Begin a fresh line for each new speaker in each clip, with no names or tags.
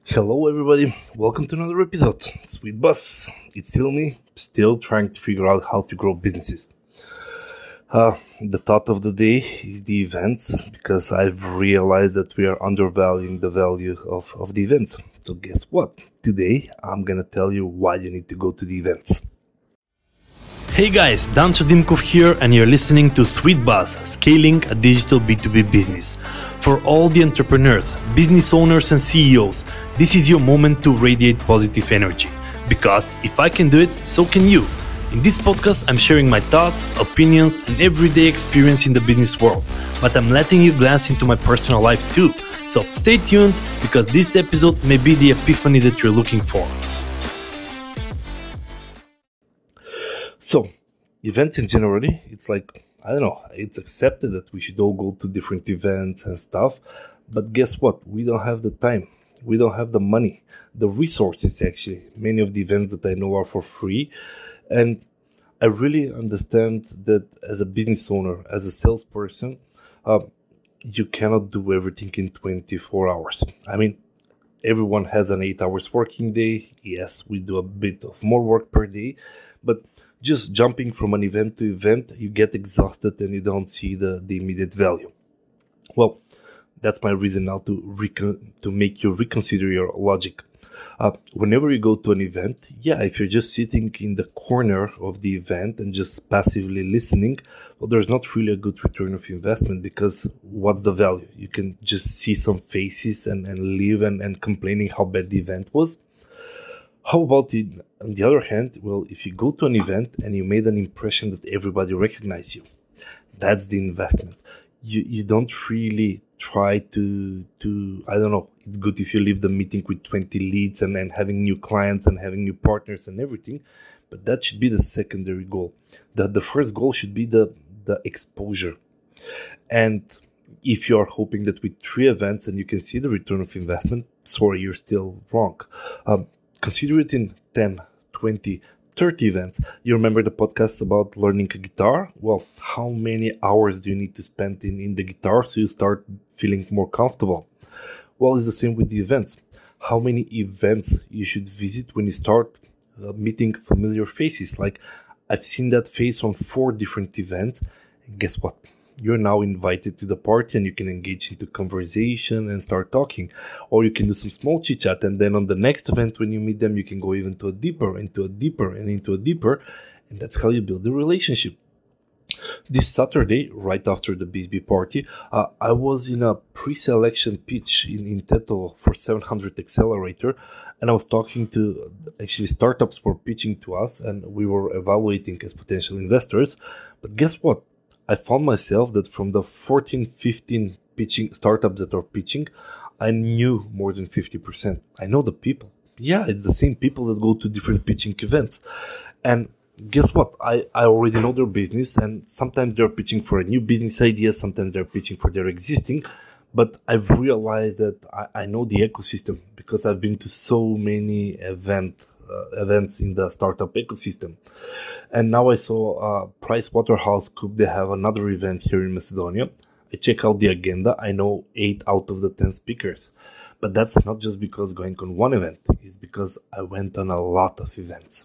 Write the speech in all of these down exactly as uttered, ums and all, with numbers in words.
Hello, everybody. Welcome to another episode. Sweet Bus. It's still me, still trying to figure out how to grow businesses. Uh, the thought of the day is the events, because I've realized that we are undervaluing the value of, of the events. So guess what? Today, I'm going to tell you why you need to go to the events. Hey guys, Dan Chadimkov here, and you're listening to Sweet Buzz, Scaling a Digital B two B Business. For all the entrepreneurs, business owners and C E Os, this is your moment to radiate positive energy. Because if I can do it, so can you. In this podcast, I'm sharing my thoughts, opinions, and everyday experience in the business world. But I'm letting you glance into my personal life too. So stay tuned, because this episode may be the epiphany that you're looking for. So, events in generally, it's like, I don't know, it's accepted that we should all go to different events and stuff. But guess what? We don't have the time. We don't have the money, the resources actually. Many of the events that I know are for free. And I really understand that as a business owner, as a salesperson, uh, you cannot do everything in twenty-four hours. I mean, everyone has an eight hours working day. Yes, we do a bit of more work per day, but just jumping from an event to event, you get exhausted and you don't see the, the immediate value. Well, that's my reason now to recon- to make you reconsider your logic. Uh, whenever you go to an event, yeah, if you're just sitting in the corner of the event and just passively listening, well, there's not really a good return of investment, because what's the value? You can just see some faces and, and leave and, and complaining how bad the event was. How about it, on the other hand? Well, if you go to an event and you made an impression that everybody recognizes you, that's the investment. You you don't really try to, to I don't know, it's good if you leave the meeting with twenty leads and then having new clients and having new partners and everything, but that should be the secondary goal. The, the first goal should be the, the exposure. And if you are hoping that with three events and you can see the return of investment, sorry, you're still wrong. Um, Consider it in ten, twenty, thirty events. You remember the podcast about learning a guitar? Well, how many hours do you need to spend in, in the guitar so you start feeling more comfortable? Well, it's the same with the events. How many events you should visit when you start uh, meeting familiar faces? Like, I've seen that face on four different events. And guess what? You're now invited to the party and you can engage into conversation and start talking. Or you can do some small chit chat, and then on the next event when you meet them, you can go even to a deeper, into a deeper, and into a deeper. And that's how you build a relationship. This Saturday, right after the B S B party, uh, I was in a pre-selection pitch in, in Teto for seven hundred Accelerator, and I was talking to, actually startups were pitching to us, and we were evaluating as potential investors. But guess what? I found myself that from the fourteen, fifteen pitching startups that are pitching, I knew more than fifty percent. I know the people. Yeah, it's the same people that go to different pitching events. And guess what? I, I already know their business, and sometimes they're pitching for a new business idea. Sometimes they're pitching for their existing. But I've realized that I, I know the ecosystem, because I've been to so many events. Uh, events in the startup ecosystem. And now I saw uh, Price Waterhouse Coop, they have another event here in Macedonia. I check out the agenda. I know eight out of the ten speakers. But that's not just because going on one event. It's because I went on a lot of events.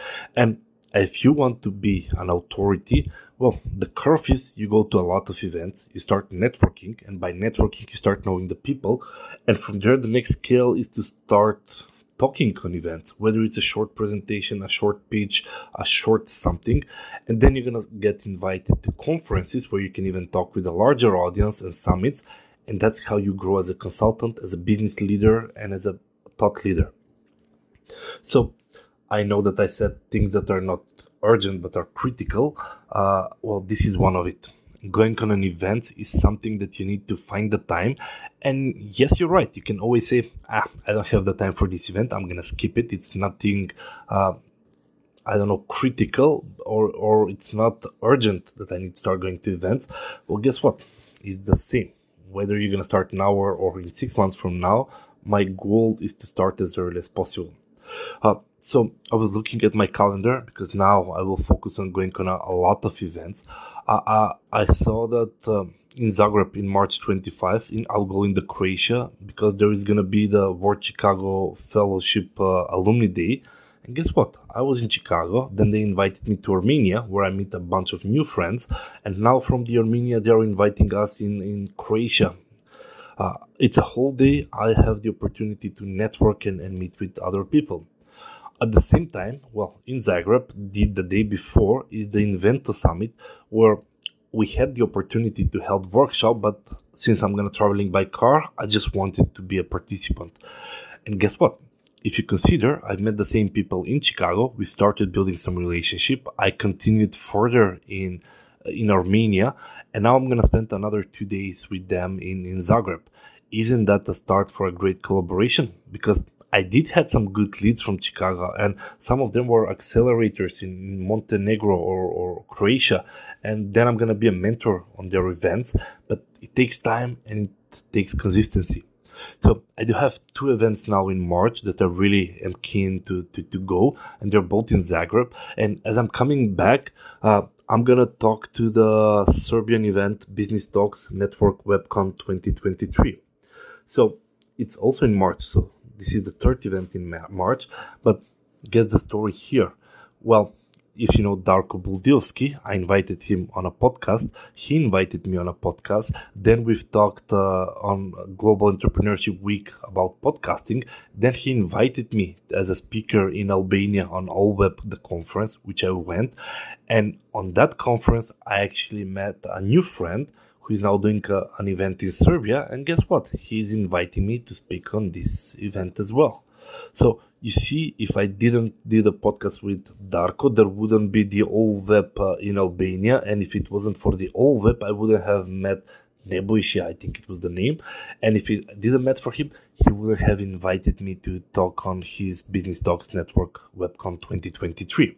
And if you want to be an authority, well, the curve is you go to a lot of events, you start networking, and by networking, you start knowing the people. And from there, the next scale is to start talking on events, whether it's a short presentation, a short pitch, a short something. And then you're going to get invited to conferences where you can even talk with a larger audience and summits. And that's how you grow as a consultant, as a business leader, and as a thought leader. So I know that I said things that are not urgent but are critical. Uh, well, this is one of it. Going on an event is something that you need to find the time. And yes, you're right. You can always say, ah, I don't have the time for this event. I'm going to skip it. It's nothing, uh, I don't know, critical, or, or it's not urgent that I need to start going to events. Well, guess what? It's the same. Whether you're going to start now or, or in six months from now, my goal is to start as early as possible. Uh, so I was looking at my calendar, because now I will focus on going on a, a lot of events. Uh, uh, I saw that um, in Zagreb in March twenty-fifth. In, I'll go into Croatia because there is going to be the World Chicago Fellowship uh, Alumni Day. And guess what? I was in Chicago, then they invited me to Armenia, where I meet a bunch of new friends. And now from the Armenia, they're inviting us in, in Croatia. Uh, it's a whole day. I have the opportunity to network and, and meet with other people. At the same time, well, in Zagreb, the, the day before is the Invento Summit, where we had the opportunity to hold workshop, but since I'm going to traveling by car, I just wanted to be a participant. And guess what? If you consider, I've met the same people in Chicago. We started building some relationship. I continued further in in Armenia, and now I'm going to spend another two days with them in, in Zagreb. Isn't that a start for a great collaboration? Because I did had some good leads from Chicago, and some of them were accelerators in Montenegro or, or Croatia. And then I'm going to be a mentor on their events, but it takes time and it takes consistency. So I do have two events now in March that I really am keen to, to, to go, and they're both in Zagreb. And as I'm coming back, uh, I'm going to talk to the Serbian event Business Talks Network WebCon twenty twenty-three. So it's also in March. So this is the third event in March, but guess the story here. Well, if you know Darko Buldilski, I invited him on a podcast. He invited me on a podcast. Then we've talked uh, on Global Entrepreneurship Week about podcasting. Then he invited me as a speaker in Albania on AllWeb, the conference, which I went. And on that conference, I actually met a new friend who is now doing uh, an event in Serbia. And guess what? He's inviting me to speak on this event as well. So you see, if I didn't do the podcast with Darko, there wouldn't be the AllWeb uh, in Albania. And if it wasn't for the AllWeb, I wouldn't have met Nebojša, I think it was the name. And if it didn't met for him, he would have invited me to talk on his Business Talks Network WebCon twenty twenty-three.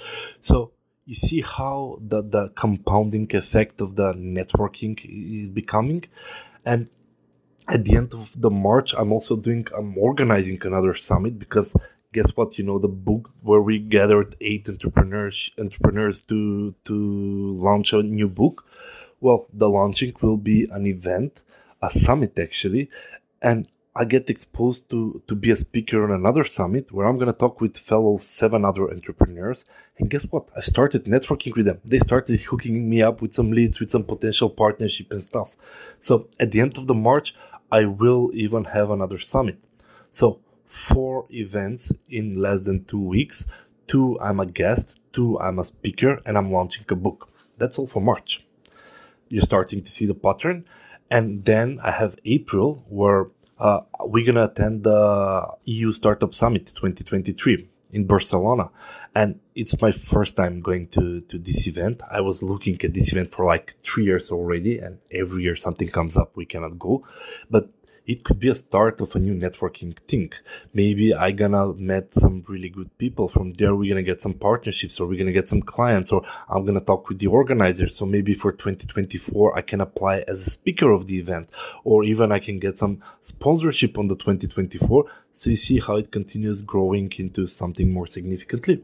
So you see how the, the compounding effect of the networking is becoming. And at the end of the March, I'm also doing, I'm organizing another summit because guess what? You know, the book where we gathered eight entrepreneurs, entrepreneurs to, to launch a new book. Well, the launching will be an event, a summit actually. And I get exposed to, to be a speaker on another summit where I'm going to talk with fellow seven other entrepreneurs. And guess what? I started networking with them. They started hooking me up with some leads, with some potential partnership and stuff. So at the end of the March, I will even have another summit. So four events in less than two weeks. Two, I'm a guest. Two, I'm a speaker, and I'm launching a book. That's all for March. You're starting to see the pattern. And then I have April where uh, we're going to attend the E U Startup Summit twenty twenty-three in Barcelona. And it's my first time going to, to this event. I was looking at this event for like three years already, and every year something comes up, we cannot go. But it could be a start of a new networking thing. Maybe I gonna met some really good people. From there, we're gonna get some partnerships, or we're gonna get some clients, or I'm gonna talk with the organizers. So maybe for twenty twenty-four, I can apply as a speaker of the event, or even I can get some sponsorship on the twenty twenty-four. So you see how it continues growing into something more significantly.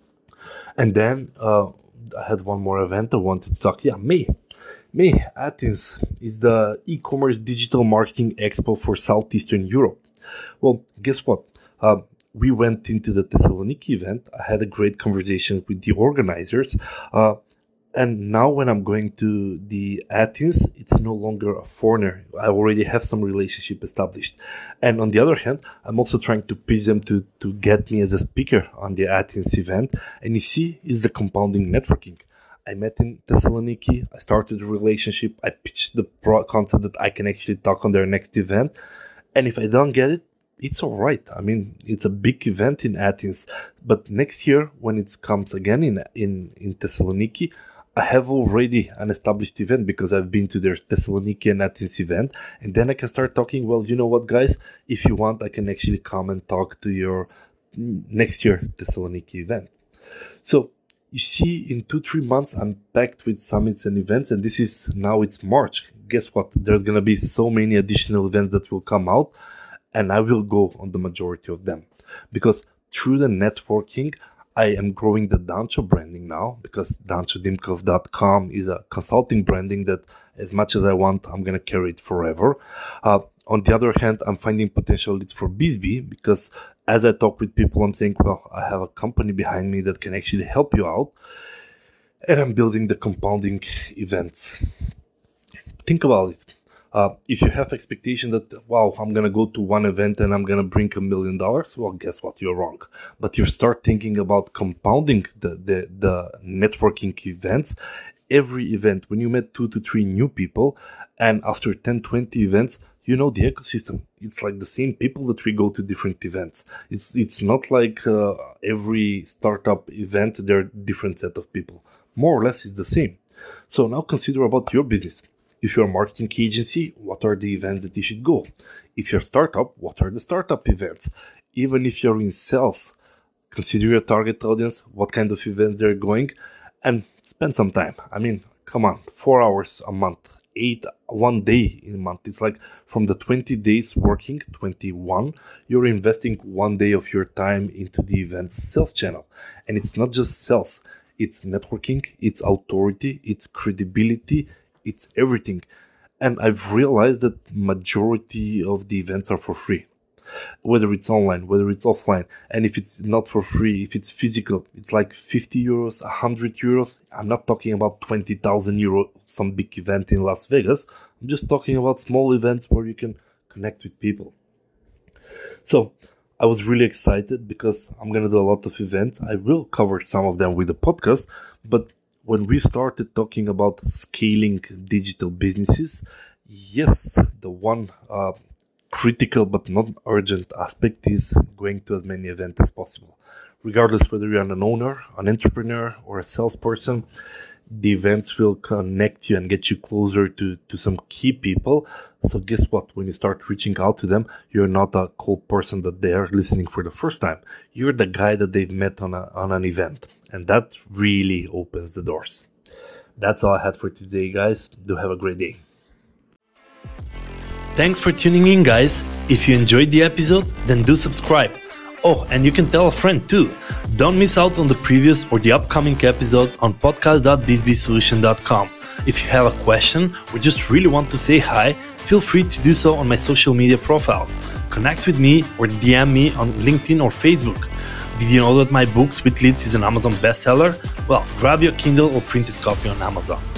And then uh, I had one more event I wanted to talk. Yeah, May. May, Athens is the e-commerce digital marketing expo for Southeastern Europe. Well, guess what? Uh, we went into the Thessaloniki event. I had a great conversation with the organizers. Uh, and now when I'm going to the Athens, it's no longer a foreigner. I already have some relationship established. And on the other hand, I'm also trying to pitch them to, to get me as a speaker on the Athens event. And you see, is the compounding networking. I met in Thessaloniki. I started a relationship. I pitched the pro- concept that I can actually talk on their next event. And if I don't get it, it's all right. I mean, it's a big event in Athens. But next year, when it comes again in, in, in Thessaloniki, I have already an established event because I've been to their Thessaloniki and Athens event. And then I can start talking, well, you know what, guys? If you want, I can actually come and talk to your next year Thessaloniki event. So, you see, in two, three months, I'm packed with summits and events, and this is, now it's March. Guess what? There's going to be so many additional events that will come out, and I will go on the majority of them. Because through the networking, I am growing the Dancho branding now because dancho dimkov dot com is a consulting branding that as much as I want, I'm going to carry it forever. Uh, on the other hand, I'm finding potential leads for Bizbee because as I talk with people, I'm saying, well, I have a company behind me that can actually help you out. And I'm building the compounding events. Think about it. Uh, if you have expectation that, wow, I'm going to go to one event and I'm going to bring a million dollars, well, guess what? You're wrong. But you start thinking about compounding the, the, the networking events. Every event, when you met two to three new people, and after ten, twenty events, you know the ecosystem. It's like the same people that we go to different events. It's it's not like uh, every startup event, there are different set of people. More or less, it's the same. So now consider about your business. If you're a marketing agency, what are the events that you should go? If you're a startup, what are the startup events? Even if you're in sales, consider your target audience, what kind of events they're going, and spend some time. I mean, come on, four hours a month, eight, one day in a month. It's like from the twenty days working, twenty-one, you're investing one day of your time into the event sales channel. And it's not just sales, it's networking, it's authority, it's credibility, it's everything. And I've realized that majority of the events are for free. Whether it's online, whether it's offline. And if it's not for free, if it's physical, it's like fifty euros, one hundred euros. I'm not talking about twenty thousand euros, some big event in Las Vegas. I'm just talking about small events where you can connect with people. So I was really excited because I'm going to do a lot of events. I will cover some of them with the podcast, but when we started talking about scaling digital businesses, yes, the one uh, critical but not urgent aspect is going to as many events as possible. Regardless whether you're an owner, an entrepreneur, or a salesperson, the events will connect you and get you closer to, to some key people. So guess what? When you start reaching out to them, you're not a cold person that they are listening for the first time. You're the guy that they've met on a, on an event. And that really opens the doors. That's all I had for today, guys. Do have a great day. Thanks for tuning in, guys. If you enjoyed the episode, then do subscribe. Oh, and you can tell a friend too. Don't miss out on the previous or the upcoming episodes on podcast dot bizbee solution dot com. If you have a question or just really want to say hi, feel free to do so on my social media profiles. Connect with me or D M me on LinkedIn or Facebook. Did you know that my book, Sweet Leads, is an Amazon bestseller? Well, grab your Kindle or printed copy on Amazon.